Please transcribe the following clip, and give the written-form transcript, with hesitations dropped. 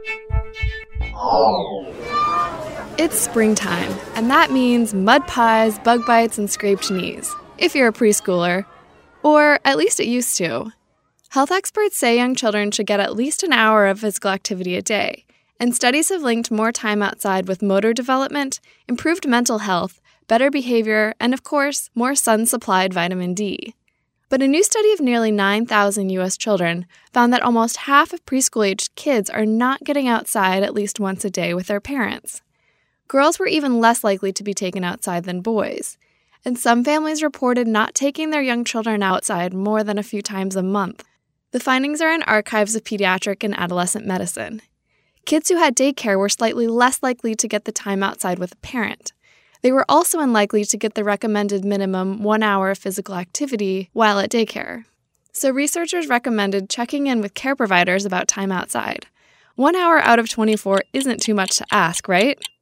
It's springtime, and that means mud pies, bug bites, and scraped knees, if you're a preschooler. Or at least it used to. Health experts say young children should get at least an hour of physical activity a day, and studies have linked more time outside with motor development, improved mental health, better behavior, and of course, more sun-supplied vitamin D. But a new study of nearly 9,000 U.S. children found that almost half of preschool-aged kids are not getting outside at least once a day with their parents. Girls were even less likely to be taken outside than boys, and some families reported not taking their young children outside more than a few times a month. The findings are in Archives of Pediatric and Adolescent Medicine. Kids who had daycare were slightly less likely to get the time outside with a parent. They were also unlikely to get the recommended minimum 1 hour of physical activity while at daycare. So researchers recommended checking in with care providers about time outside. 1 hour out of 24 isn't too much to ask, right?